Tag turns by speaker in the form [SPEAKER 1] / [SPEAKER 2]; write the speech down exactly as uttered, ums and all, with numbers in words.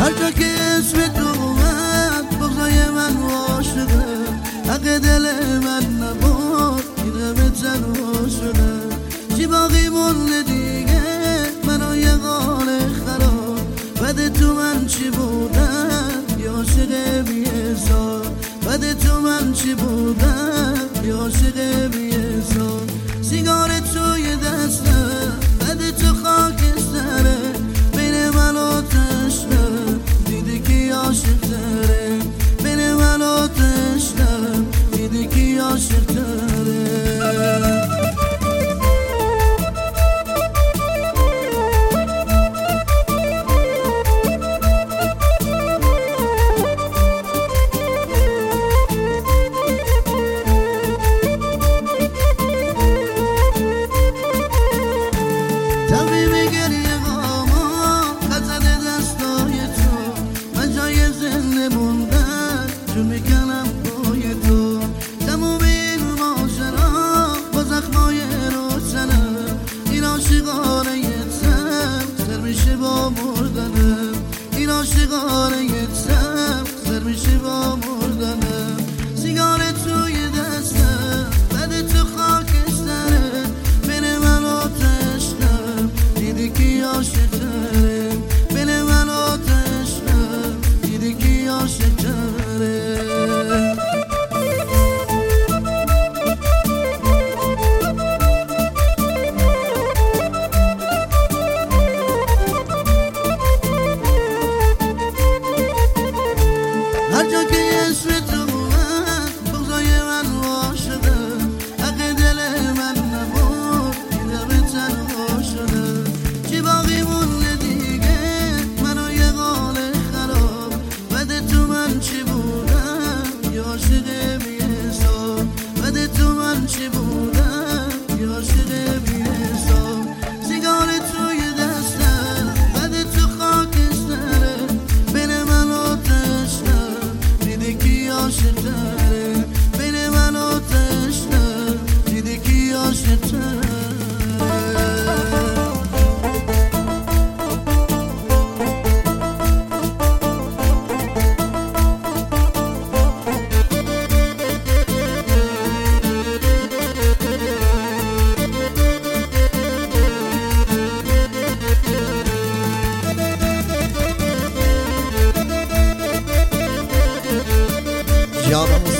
[SPEAKER 1] هر جا که اسم تو اومد بغضای من عاشقه، حق دل من نبود اینه به تنها شده. چی باقی مونده دیگه منو یه قال خراب، بد تو من چی بودم یا عاشق بی حساب، بد تو من چی بودم یا عاشق بی حساب. سیگار توی دستم بد تو خاکستره، بین من و تشنم دیدی کی عاشق تره، بین من و تشنم دیدی کی عاشق تره. این عاشقانه یه تم سر میشه با مردنم. سیگار توی دستم بد تو خاکستره، بین من و تشنم دیدی کی عاشق تره، بین من و تشنم دیدی کی عاشق تره. هر جا که اسم تو اومد بغضای من عاشقه، حق دل من نبود اینه به تنها شده. چی باقی مونده دیگه منو یه قال خراب، بد تو من چی بودم یا عاشق بی حساب، بد تو من چی بودم یا عاشق بی حساب. سیگار توی دستم بد تو خاکستره، بین من و تشنم دیدی کی عاشق تره، بین من و تشنم دیدی کی عاشق تره.
[SPEAKER 2] یادم